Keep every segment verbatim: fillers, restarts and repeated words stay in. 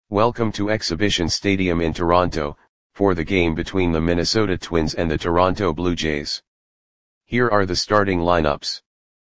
Welcome to Exhibition Stadium in Toronto, for the game between the Minnesota Twins and the Toronto Blue Jays. Here are the starting lineups.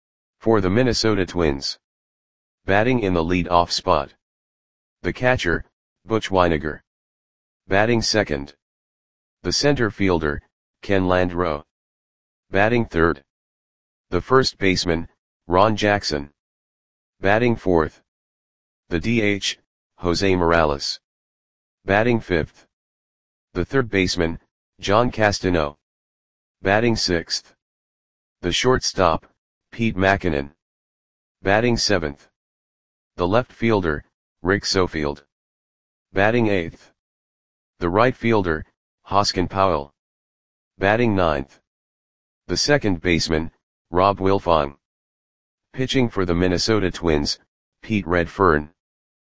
For the Minnesota Twins. Batting in the lead-off spot. The catcher, Butch Wynegar. Batting second. The center fielder, Ken Landreaux. Batting third. The first baseman, Ron Jackson. Batting fourth. The D H, Jose Morales. Batting fifth. The third baseman, John Castano. Batting sixth. The shortstop, Pete Mackinnon. Batting seventh. The left fielder, Rick Sofield. Batting eighth. The right fielder, Hoskin Powell. Batting ninth. The second baseman, Rob Wilfong. Pitching for the Minnesota Twins, Pete Redfern.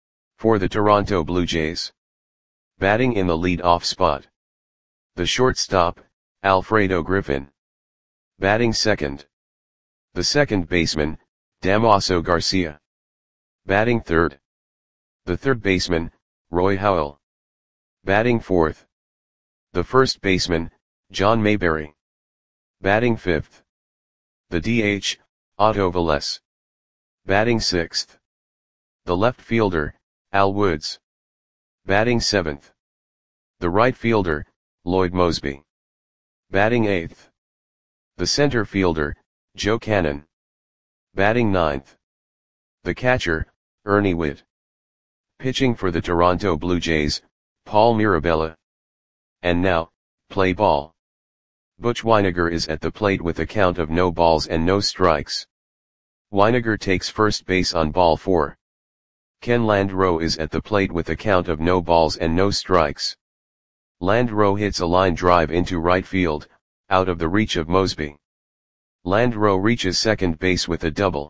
For the Toronto Blue Jays. Batting in the lead-off spot. The shortstop, Alfredo Griffin. Batting second. The second baseman, Damaso Garcia. Batting third. The third baseman, Roy Howell. Batting fourth. The first baseman, John Mayberry. Batting fifth. The D H, Otto Velez. Batting sixth. The left fielder, Al Woods. Batting seventh. The right fielder, Lloyd Moseby. Batting eighth. The center fielder, Joe Cannon. Batting ninth. The catcher, Ernie Whitt. Pitching for the Toronto Blue Jays, Paul Mirabella. And now, play ball. Butch Wynegar is at the plate with a count of no balls and no strikes. Wynegar takes first base on ball four. Ken Landreaux is at the plate with a count of no balls and no strikes. Landreaux hits a line drive into right field, out of the reach of Moseby. Landreaux reaches second base with a double.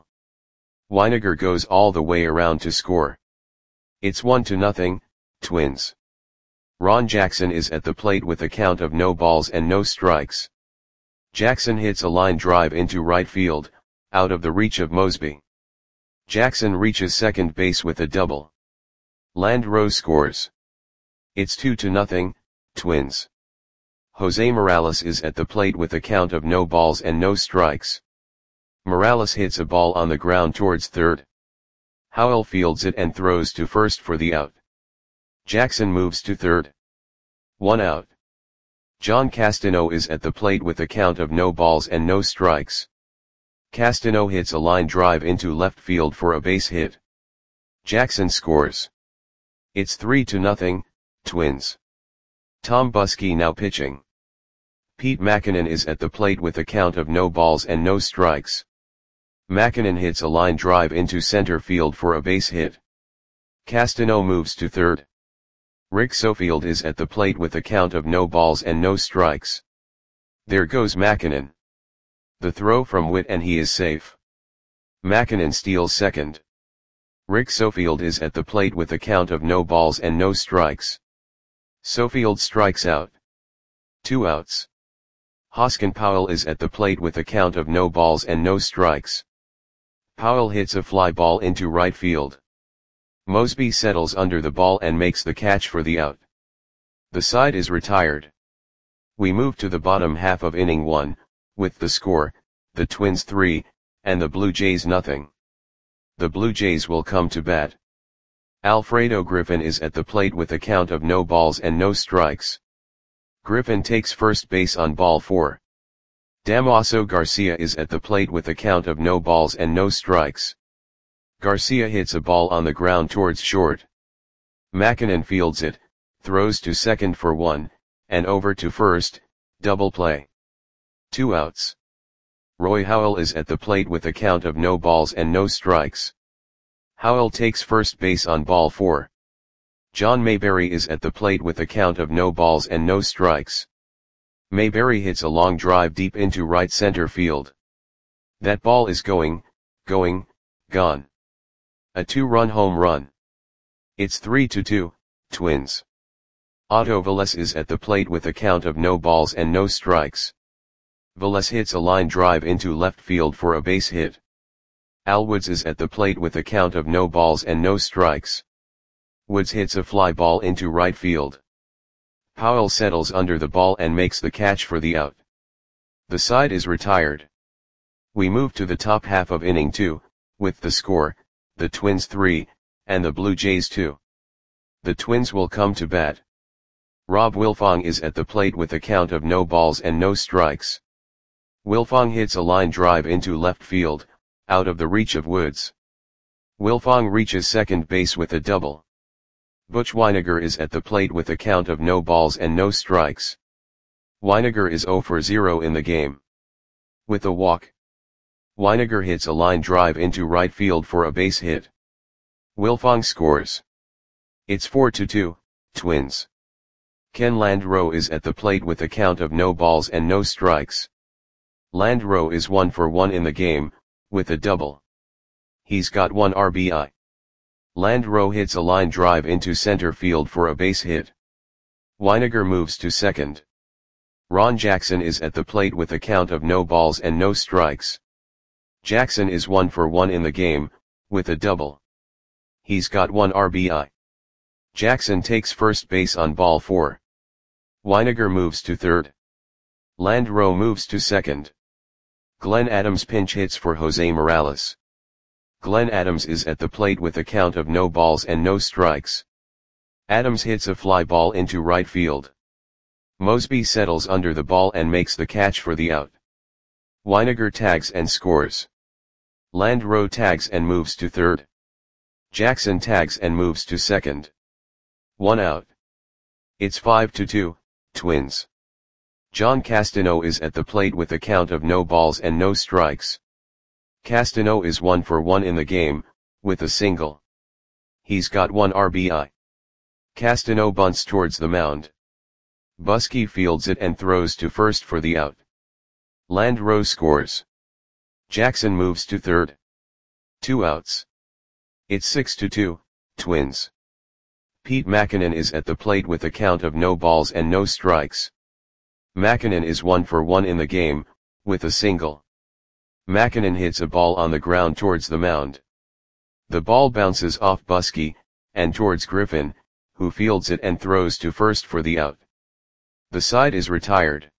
Wynegar goes all the way around to score. It's one to nothing, Twins. Ron Jackson is at the plate with a count of no balls and no strikes. Jackson hits a line drive into right field, out of the reach of Moseby. Jackson reaches second base with a double. Landreaux scores. It's two to nothing, Twins. Jose Morales is at the plate with a count of no balls and no strikes. Morales hits a ball on the ground towards third. Howell fields it and throws to first for the out. Jackson moves to third. One out. John Castano is at the plate with a count of no balls and no strikes. Castano hits a line drive into left field for a base hit. Jackson scores. It's three to nothing, Twins. Tom Buskey now pitching. Pete Mackinnon is at the plate with a count of no balls and no strikes. Mackinnon hits a line drive into center field for a base hit. Castano moves to third. Rick Sofield is at the plate with a count of no balls and no strikes. There goes Mackinnon. The throw from Whitt and he is safe. Mackinnon steals second. Rick Sofield is at the plate with a count of no balls and no strikes. Sofield strikes out. Two outs. Hoskin Powell is at the plate with a count of no balls and no strikes. Powell hits a fly ball into right field. Moseby settles under the ball and makes the catch for the out. The side is retired. We move to the bottom half of inning one, with the score, the Twins three, and the Blue Jays nothing. The Blue Jays will come to bat. Alfredo Griffin is at the plate with a count of no balls and no strikes. Griffin takes first base on ball four. Damaso Garcia is at the plate with a count of no balls and no strikes. Garcia hits a ball on the ground towards short. Mackinnon fields it, throws to second for one, and over to first, double play. Two outs. Roy Howell is at the plate with a count of no balls and no strikes. Howell takes first base on ball four. John Mayberry is at the plate with a count of no balls and no strikes. Mayberry hits a long drive deep into right center field. That ball is going, going, gone. A two-run home run. It's three to two, Twins. Otto Velez is at the plate with a count of no balls and no strikes. Velez hits a line drive into left field for a base hit. Al Woods is at the plate with a count of no balls and no strikes. Woods hits a fly ball into right field. Powell settles under the ball and makes the catch for the out. The side is retired. We move to the top half of inning two, with the score, the Twins three, and the Blue Jays two. The Twins will come to bat. Rob Wilfong is at the plate with a count of no balls and no strikes. Wilfong hits a line drive into left field, out of the reach of Woods. Wilfong reaches second base with a double. Butch Wynegar is at the plate with a count of no balls and no strikes. Wynegar is zero for zero in the game. With a walk, Wynegar hits a line drive into right field for a base hit. Wilfong scores. It's four to two, Twins. Ken Landreau is at the plate with a count of no balls and no strikes. Landreau is one for one in the game, with a double. He's got one R B I. Landreau hits a line drive into center field for a base hit. Wynegar moves to second. Ron Jackson is at the plate with a count of no balls and no strikes. Jackson is one for one in the game, with a double. He's got one R B I. Jackson takes first base on ball four. Wynegar moves to third. Landreau moves to second. Glenn Adams pinch hits for Jose Morales. Glenn Adams is at the plate with a count of no balls and no strikes. Adams hits a fly ball into right field. Mosby settles under the ball and makes the catch for the out. Wynegar tags and scores. Landreau tags and moves to third. Jackson tags and moves to second. One out. It's five to two, Twins. John Castano is at the plate with a count of no balls and no strikes. Castano is one for one in the game, with a single. He's got one R B I. Castano bunts towards the mound. Buskey fields it and throws to first for the out. Landreau scores. Jackson moves to third. Two outs. It's six to two, Twins. Pete Mackinnon is at the plate with a count of no balls and no strikes. Mackinnon is one for one in the game, with a single. Mackinnon hits a ball on the ground towards the mound. The ball bounces off Buskey, and towards Griffin, who fields it and throws to first for the out. The side is retired.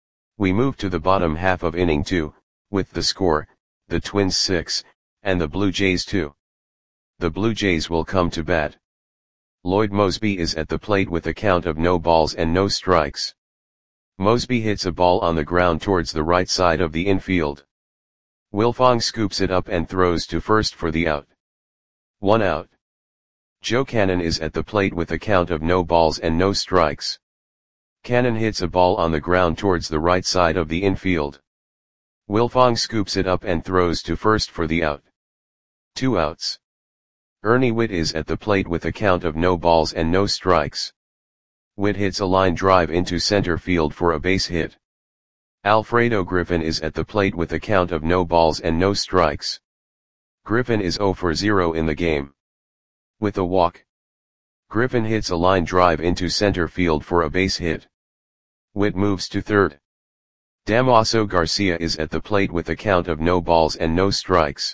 We move to the bottom half of inning two, with the score, the Twins six, and the Blue Jays two. The Blue Jays will come to bat. Lloyd Mosby is at the plate with a count of no balls and no strikes. Mosby hits a ball on the ground towards the right side of the infield. Wilfong scoops it up and throws to first for the out. One out. Joe Cannon is at the plate with a count of no balls and no strikes. Cannon hits a ball on the ground towards the right side of the infield. Wilfong scoops it up and throws to first for the out. Two outs. Ernie Whitt is at the plate with a count of no balls and no strikes. Whitt hits a line drive into center field for a base hit. Alfredo Griffin is at the plate with a count of no balls and no strikes. Griffin is zero for zero in the game. With a walk, Griffin hits a line drive into center field for a base hit. Whitt moves to third. Damaso Garcia is at the plate with a count of no balls and no strikes.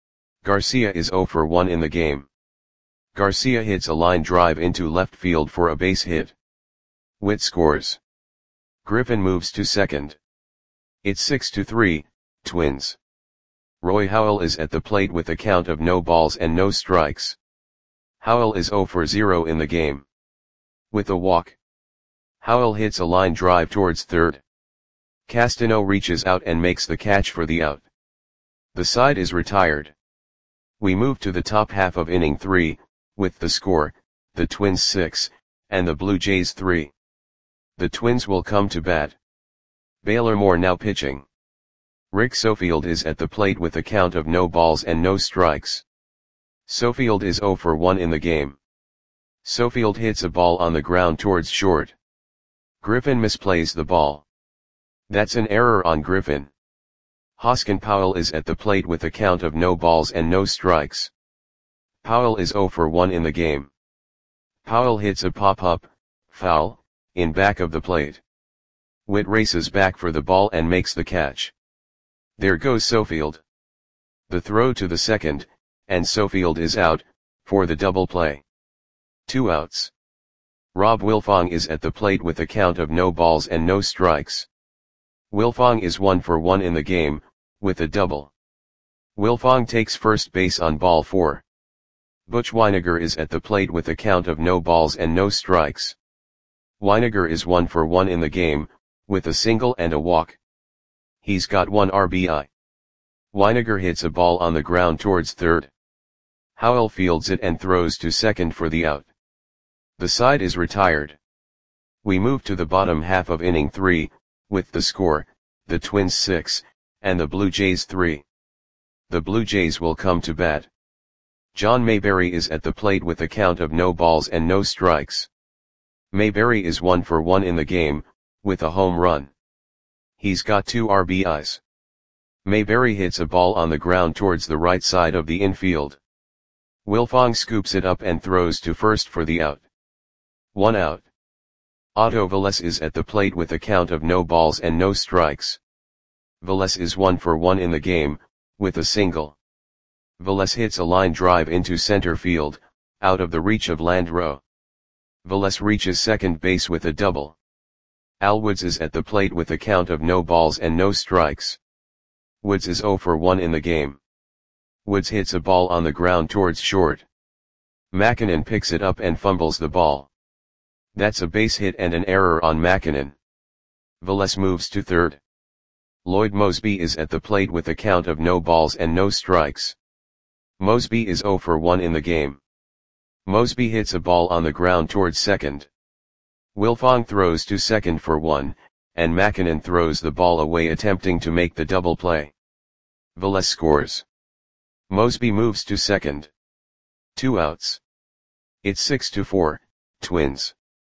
Garcia is zero for one in the game. Garcia hits a line drive into left field for a base hit. Whitt scores. Griffin moves to second. It's six to three, Twins. Roy Howell is at the plate with a count of no balls and no strikes. Howell is zero for zero in the game. With a walk, Howell hits a line drive towards third. Castano reaches out and makes the catch for the out. The side is retired. We move to the top half of inning three, with the score, the Twins six, and the Blue Jays three. The Twins will come to bat. Baylor Moore now pitching. Rick Sofield is at the plate with a count of no balls and no strikes. Sofield is zero for one in the game. Sofield hits a ball on the ground towards short. Griffin misplays the ball. That's an error on Griffin. Hoskin Powell is at the plate with a count of no balls and no strikes. Powell is zero for one in the game. Powell hits a pop-up, foul, in back of the plate. Whitt races back for the ball and makes the catch. There goes Sofield. The throw to the second, and Sofield is out, for the double play. Two outs. Rob Wilfong is at the plate with a count of no balls and no strikes. Wilfong is one for one in the game, with a double. Wilfong takes first base on ball four. Butch Wynegar is at the plate with a count of no balls and no strikes. Wynegar is one for one in the game, with a single and a walk. He's got one R B I. Wynegar hits a ball on the ground towards third. Howell fields it and throws to second for the out. The side is retired. We move to the bottom half of inning three, with the score, the Twins six, and the Blue Jays three. The Blue Jays will come to bat. John Mayberry is at the plate with a count of no balls and no strikes. Mayberry is one for one in the game, with a home run. He's got two R B Is. Mayberry hits a ball on the ground towards the right side of the infield. Wilfong scoops it up and throws to first for the out. One out. Otto Velez is at the plate with a count of no balls and no strikes. Velez is one for one in the game, with a single. Velez hits a line drive into center field, out of the reach of Landreau. Velez reaches second base with a double. Al Woods is at the plate with a count of no balls and no strikes. Woods is zero for one in the game. Woods hits a ball on the ground towards short. Makinen picks it up and fumbles the ball. That's a base hit and an error on Makinen. Velez moves to third. Lloyd Moseby is at the plate with a count of no balls and no strikes. Moseby is zero for one in the game. Moseby hits a ball on the ground towards second. Wilfong throws to second for one, and Makinen throws the ball away attempting to make the double play. Velez scores. Moseby moves to second. Two outs. It's six to four, Twins.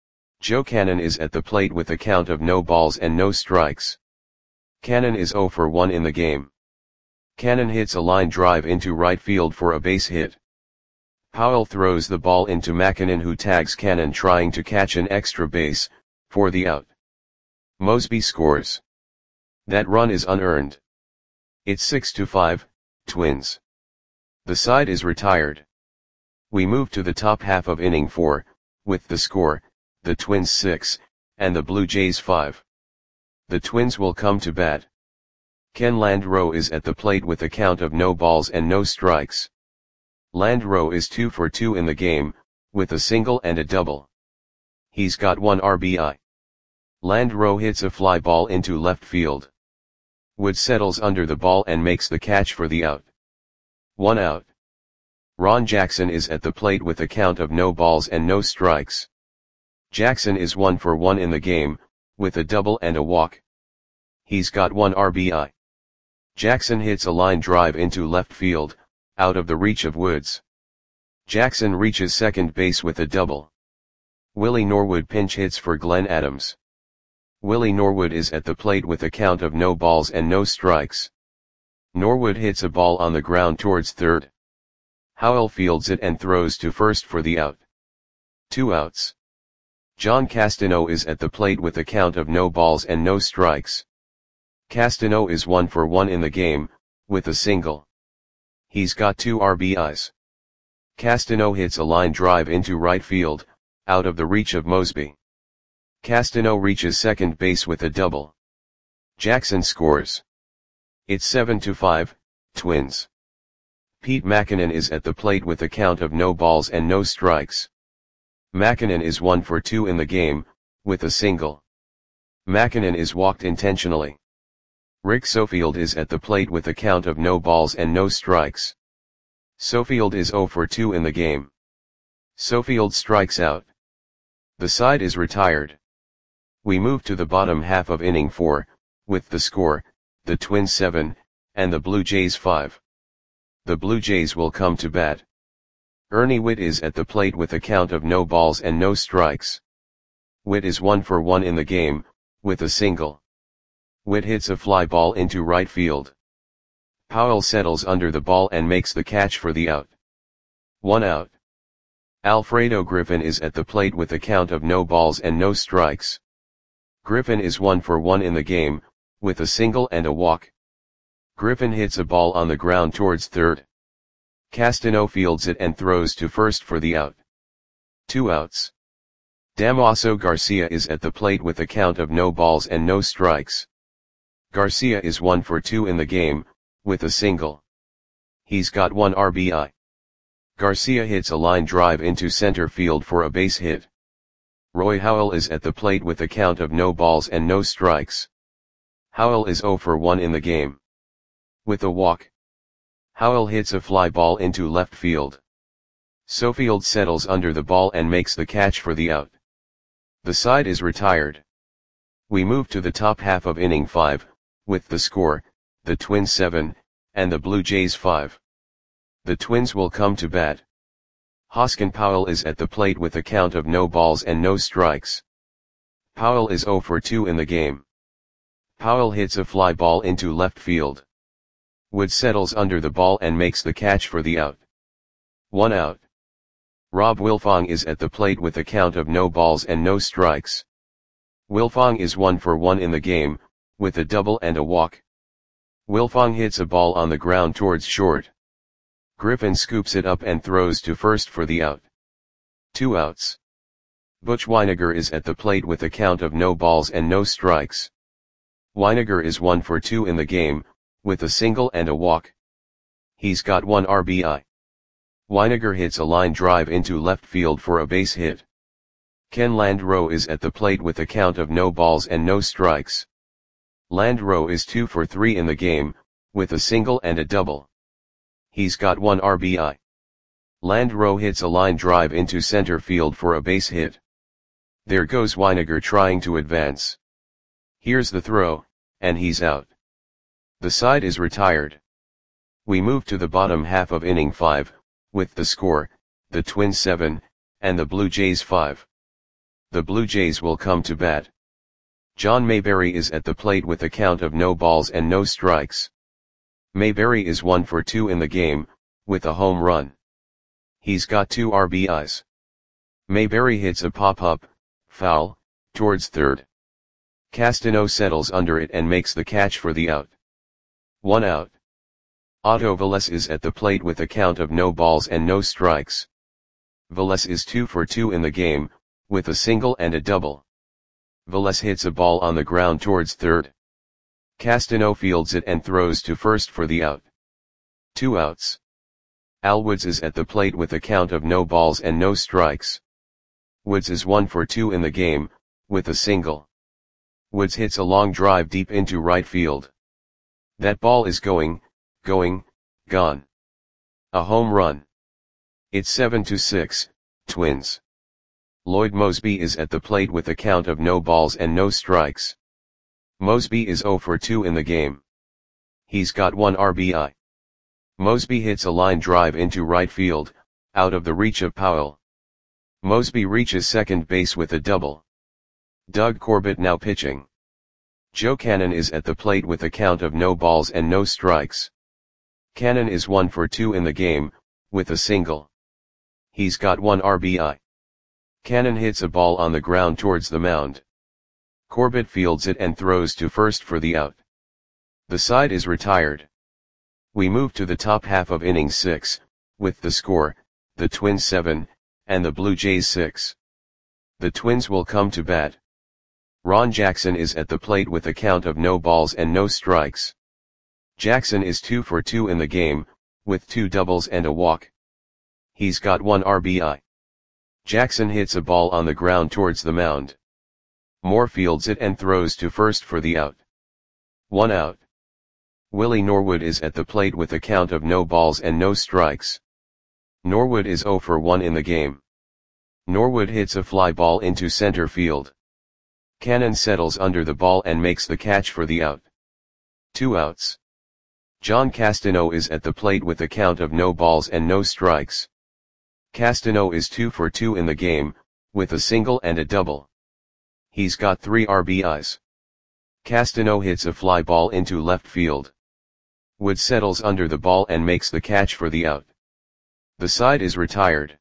Joe Cannon is at the plate with a count of no balls and no strikes. Cannon is zero for one in the game. Cannon hits a line drive into right field for a base hit. Powell throws the ball into Makinen, who tags Cannon trying to catch an extra base, for the out. Moseby scores. That run is unearned. It's six to five, Twins. The side is retired. We move to the top half of inning four, with the score, the Twins six, and the Blue Jays five. The Twins will come to bat. Ken Landreau is at the plate with a count of no balls and no strikes. Landreau is two for two in the game, with a single and a double. He's got one R B I. Landreau hits a fly ball into left field. Wood settles under the ball and makes the catch for the out. One out. Ron Jackson is at the plate with a count of no balls and no strikes. Jackson is one for one in the game, with a double and a walk. He's got one R B I. Jackson hits a line drive into left field, out of the reach of Woods. Jackson reaches second base with a double. Willie Norwood pinch hits for Glenn Adams. Willie Norwood is at the plate with a count of no balls and no strikes. Norwood hits a ball on the ground towards third. Howell fields it and throws to first for the out. Two outs. John Castano is at the plate with a count of no balls and no strikes. Castano is one for one in the game, with a single. He's got two R B Is. Castano hits a line drive into right field, out of the reach of Moseby. Castano reaches second base with a double. Jackson scores. It's seven to five, Twins. Pete Makinen is at the plate with a count of no balls and no strikes. Makinen is one for two in the game, with a single. Makinen is walked intentionally. Rick Sofield is at the plate with a count of no balls and no strikes. Sofield is zero for two in the game. Sofield strikes out. The side is retired. We move to the bottom half of inning four, with the score, the Twins seven, and the Blue Jays five. The Blue Jays will come to bat. Ernie Whitt is at the plate with a count of no balls and no strikes. Whitt is one for one in the game, with a single. Whitt hits a fly ball into right field. Powell settles under the ball and makes the catch for the out. One out. Alfredo Griffin is at the plate with a count of no balls and no strikes. Griffin is one for one in the game, with a single and a walk. Griffin hits a ball on the ground towards third. Castano fields it and throws to first for the out. Two outs. Damaso Garcia is at the plate with a count of no balls and no strikes. Garcia is one for two in the game, with a single. He's got one R B I. Garcia hits a line drive into center field for a base hit. Roy Howell is at the plate with a count of no balls and no strikes. Howell is zero for one in the game. With a walk. Howell hits a fly ball into left field. Sofield settles under the ball and makes the catch for the out. The side is retired. We move to the top half of inning five, with the score, the Twins seven, and the Blue Jays five. The Twins will come to bat. Hoskin Powell is at the plate with a count of no balls and no strikes. Powell is zero for two in the game. Powell hits a fly ball into left field. Wood settles under the ball and makes the catch for the out. One out. Rob Wilfong is at the plate with a count of no balls and no strikes. Wilfong is one for one in the game, with a double and a walk. Wilfong hits a ball on the ground towards short. Griffin scoops it up and throws to first for the out. Two outs. Butch Wynegar is at the plate with a count of no balls and no strikes. Wynegar is one for two in the game, with a single and a walk. He's got one R B I. Wynegar hits a line drive into left field for a base hit. Ken Landreau is at the plate with a count of no balls and no strikes. Landreau is two for three in the game, with a single and a double. He's got one R B I. Landreau hits a line drive into center field for a base hit. There goes Wynegar trying to advance. Here's the throw, and he's out. The side is retired. We move to the bottom half of inning five, with the score, the Twins seven, and the Blue Jays five. The Blue Jays will come to bat. John Mayberry is at the plate with a count of no balls and no strikes. Mayberry is one for two in the game, with a home run. He's got two R B Is. Mayberry hits a pop-up, foul, towards third. Castano settles under it and makes the catch for the out. One out. Otto Velez is at the plate with a count of no balls and no strikes. Velez is two for two in the game, with a single and a double. Velez hits a ball on the ground towards third. Castano fields it and throws to first for the out. Two outs. Al Woods is at the plate with a count of no balls and no strikes. Woods is one for two in the game, with a single. Woods hits a long drive deep into right field. That ball is going, going, gone. A home run. It's seven to six, Twins. Lloyd Mosby is at the plate with a count of no balls and no strikes. Mosby is zero for two in the game. He's got one R B I. Mosby hits a line drive into right field, out of the reach of Powell. Mosby reaches second base with a double. Doug Corbett now pitching. Joe Cannon is at the plate with a count of no balls and no strikes. Cannon is one for two in the game, with a single. He's got one R B I. Cannon hits a ball on the ground towards the mound. Corbett fields it and throws to first for the out. The side is retired. We move to the top half of inning six, with the score, the Twins seven, and the Blue Jays six. The Twins will come to bat. Ron Jackson is at the plate with a count of no balls and no strikes. Jackson is two for two in the game, with two doubles and a walk. He's got one R B I. Jackson hits a ball on the ground towards the mound. Moore fields it and throws to first for the out. One out. Willie Norwood is at the plate with a count of no balls and no strikes. Norwood is zero for one in the game. Norwood hits a fly ball into center field. Cannon settles under the ball and makes the catch for the out. Two outs. John Castano is at the plate with a count of no balls and no strikes. Castano is two for two in the game, with a single and a double. He's got three R B Is. Castano hits a fly ball into left field. Wood settles under the ball and makes the catch for the out. The side is retired.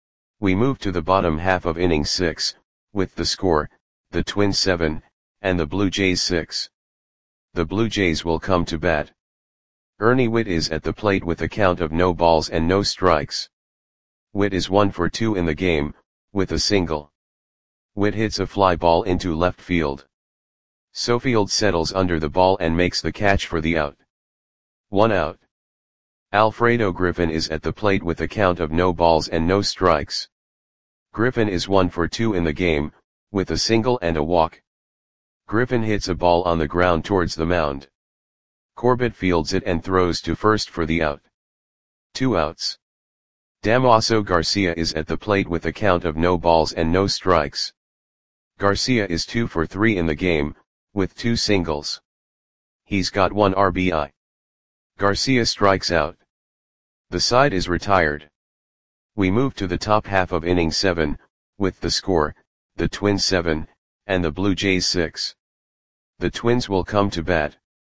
We move to the bottom half of inning six, with the score, the Twins seven, and the Blue Jays six. The Blue Jays will come to bat. Ernie Whitt is at the plate with a count of no balls and no strikes. Whitt is one for two in the game, with a single. Witt hits a fly ball into left field. Sofield settles under the ball and makes the catch for the out. One out. Alfredo Griffin is at the plate with a count of no balls and no strikes. Griffin is one for two in the game, with a single and a walk. Griffin hits a ball on the ground towards the mound. Corbett fields it and throws to first for the out. Two outs. Damaso Garcia is at the plate with a count of no balls and no strikes. Garcia is two for three in the game, with two singles. He's got one R B I. Garcia strikes out. The side is retired. We move to the top half of inning seven, with the score, the Twins seven, and the Blue Jays six. The Twins will come to bat.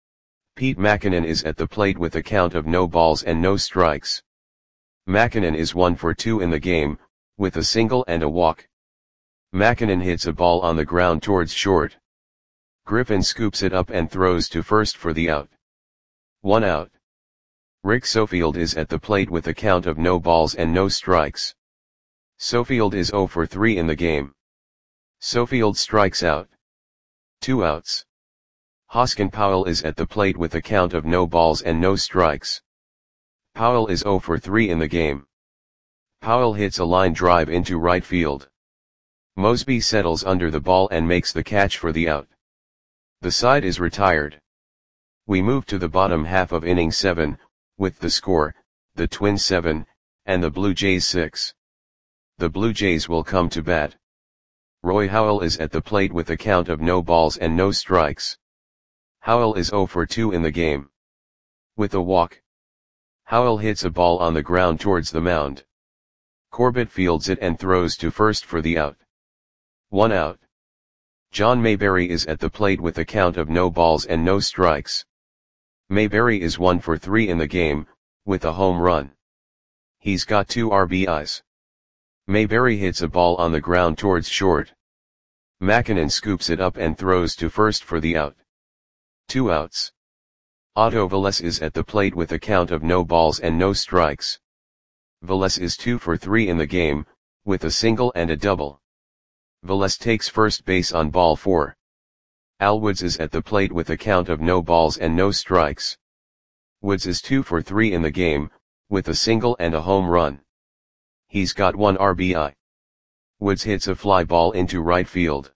Pete Mackinnon is at the plate with a count of no balls and no strikes. Mackinnon is one for two in the game, with a single and a walk. Mackinnon hits a ball on the ground towards short. Griffin scoops it up and throws to first for the out. One out. Rick Sofield is at the plate with a count of no balls and no strikes. Sofield is zero for three in the game. Sofield strikes out. Two outs. Hoskin Powell is at the plate with a count of no balls and no strikes. Powell is zero for three in the game. Powell hits a line drive into right field. Mosby settles under the ball and makes the catch for the out. The side is retired. We move to the bottom half of inning seven, with the score, the Twins seven, and the Blue Jays six. The Blue Jays will come to bat. Roy Howell is at the plate with a count of no balls and no strikes. Howell is zero for two in the game. With a walk. Howell hits a ball on the ground towards the mound. Corbett fields it and throws to first for the out. One out. John Mayberry is at the plate with a count of no balls and no strikes. Mayberry is one for three in the game, with a home run. He's got two R B Is. Mayberry hits a ball on the ground towards short. Mackinnon scoops it up and throws to first for the out. Two outs. Otto Velez is at the plate with a count of no balls and no strikes. Velez is two for three in the game, with a single and a double. Velez takes first base on ball four. Al Woods is at the plate with a count of no balls and no strikes. Woods is two for three in the game, with a single and a home run. He's got one R B I. Woods hits a fly ball into right field.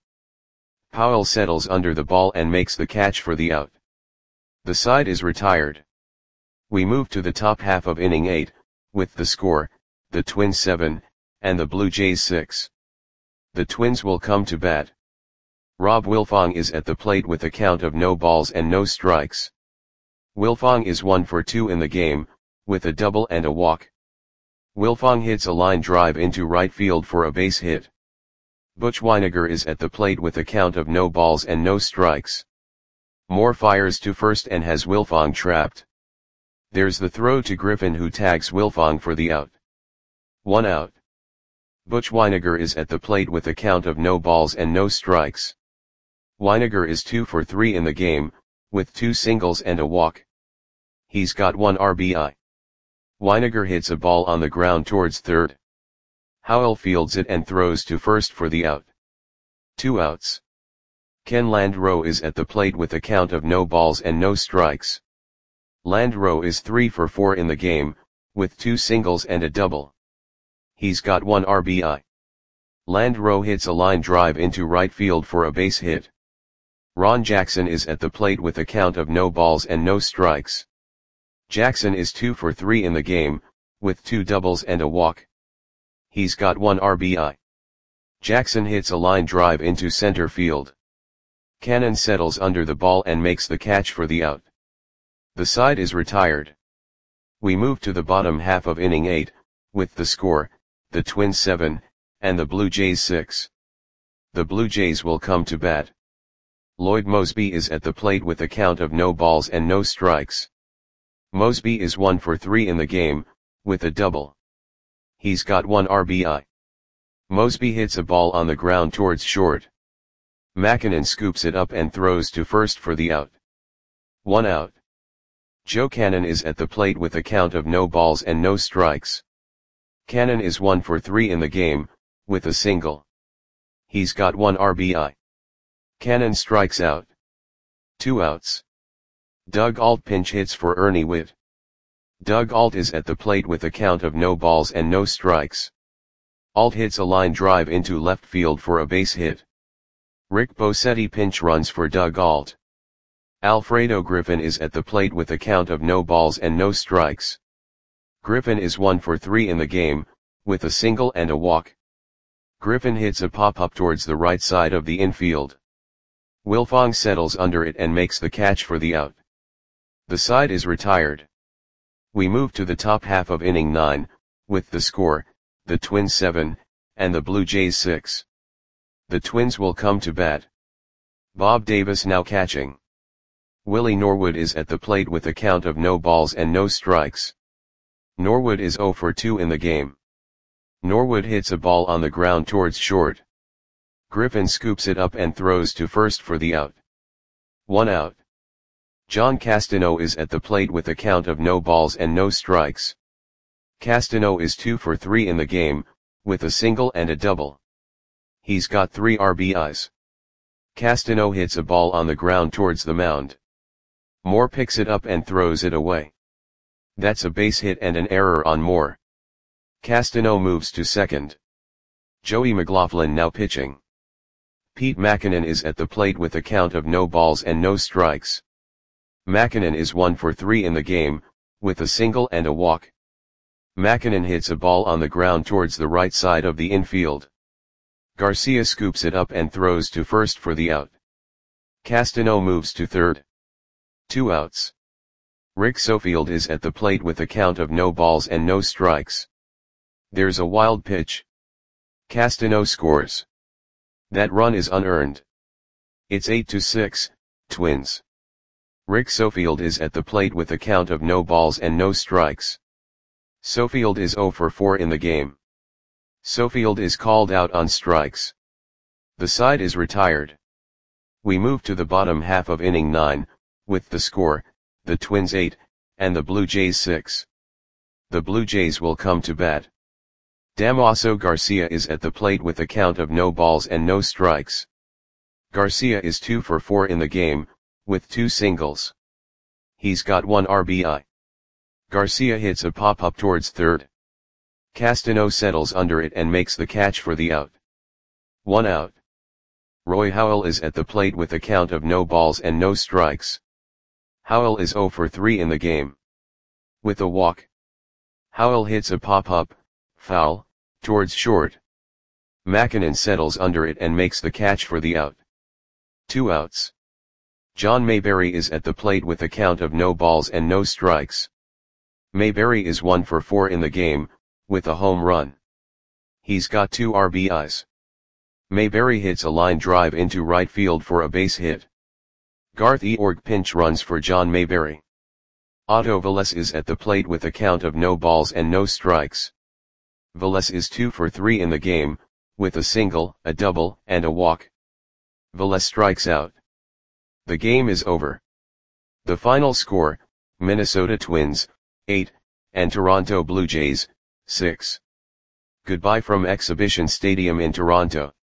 Powell settles under the ball and makes the catch for the out. The side is retired. We move to the top half of inning eight, with the score, the Twins seven, and the Blue Jays six. The Twins will come to bat. Rob Wilfong is at the plate with a count of no balls and no strikes. Wilfong is one for two in the game, with a double and a walk. Wilfong hits a line drive into right field for a base hit. Butch Weiniger is at the plate with a count of no balls and no strikes. Moore fires to first and has Wilfong trapped. There's the throw to Griffin, who tags Wilfong for the out. One out. Butch Weiniger is at the plate with a count of no balls and no strikes. Weiniger is two for three in the game, with two singles and a walk. He's got one R B I. Weiniger hits a ball on the ground towards third. Howell fields it and throws to first for the out. Two outs. Ken Landreau is at the plate with a count of no balls and no strikes. Landreau is three for four in the game, with two singles and a double. He's got one R B I. Landreau hits a line drive into right field for a base hit. Ron Jackson is at the plate with a count of no balls and no strikes. Jackson is two for three in the game, with two doubles and a walk. He's got one R B I. Jackson hits a line drive into center field. Cannon settles under the ball and makes the catch for the out. The side is retired. We move to the bottom half of inning eight, with the score, the Twins seven, and the Blue Jays six. The Blue Jays will come to bat. Lloyd Mosby is at the plate with a count of no balls and no strikes. Mosby is one for three in the game, with a double. He's got one R B I. Mosby hits a ball on the ground towards short. Mackinnon scoops it up and throws to first for the out. One out. Joe Cannon is at the plate with a count of no balls and no strikes. Cannon is one for three in the game, with a single. He's got one R B I. Cannon strikes out. Two outs. Doug Ault pinch hits for Ernie Whitt. Doug Ault is at the plate with a count of no balls and no strikes. Ault hits a line drive into left field for a base hit. Rick Bosetti pinch runs for Doug Ault. Alfredo Griffin is at the plate with a count of no balls and no strikes. Griffin is one for three in the game, with a single and a walk. Griffin hits a pop-up towards the right side of the infield. Wilfong settles under it and makes the catch for the out. The side is retired. We move to the top half of inning nine, with the score, the Twins seven, and the Blue Jays six. The Twins will come to bat. Bob Davis now catching. Willie Norwood is at the plate with a count of no balls and no strikes. Norwood is oh for two in the game. Norwood hits a ball on the ground towards short. Griffin scoops it up and throws to first for the out. One out. John Castano is at the plate with a count of no balls and no strikes. Castano is two for three in the game, with a single and a double. He's got three R B Is. Castano hits a ball on the ground towards the mound. Moore picks it up and throws it away. That's a base hit and an error on Moore. Castano moves to second. Joey McLaughlin now pitching. Pete Mackinnon is at the plate with a count of no balls and no strikes. Mackinnon is one for three in the game, with a single and a walk. Mackinnon hits a ball on the ground towards the right side of the infield. Garcia scoops it up and throws to first for the out. Castano moves to third. Two outs. Rick Sofield is at the plate with a count of no balls and no strikes. There's a wild pitch. Castano scores. That run is unearned. It's eight to six, Twins. Rick Sofield is at the plate with a count of no balls and no strikes. Sofield is oh for four in the game. Sofield is called out on strikes. The side is retired. We move to the bottom half of inning nine, with the score, the Twins eight, and the Blue Jays six. The Blue Jays will come to bat. Damaso Garcia is at the plate with a count of no balls and no strikes. Garcia is two for four in the game, with two singles. He's got one R B I. Garcia hits a pop-up towards third. Castano settles under it and makes the catch for the out. One out. Roy Howell is at the plate with a count of no balls and no strikes. Howell is oh for three in the game. With a walk. Howell hits a pop-up, foul, towards short. Mackinnon settles under it and makes the catch for the out. Two outs. John Mayberry is at the plate with a count of no balls and no strikes. Mayberry is one for four in the game, with a home run. He's got two R B Is. Mayberry hits a line drive into right field for a base hit. Garth Eorg pinch runs for John Mayberry. Otto Velez is at the plate with a count of no balls and no strikes. Velez is two for three in the game, with a single, a double, and a walk. Velez strikes out. The game is over. The final score, Minnesota Twins, eight, and Toronto Blue Jays, six. Goodbye from Exhibition Stadium in Toronto.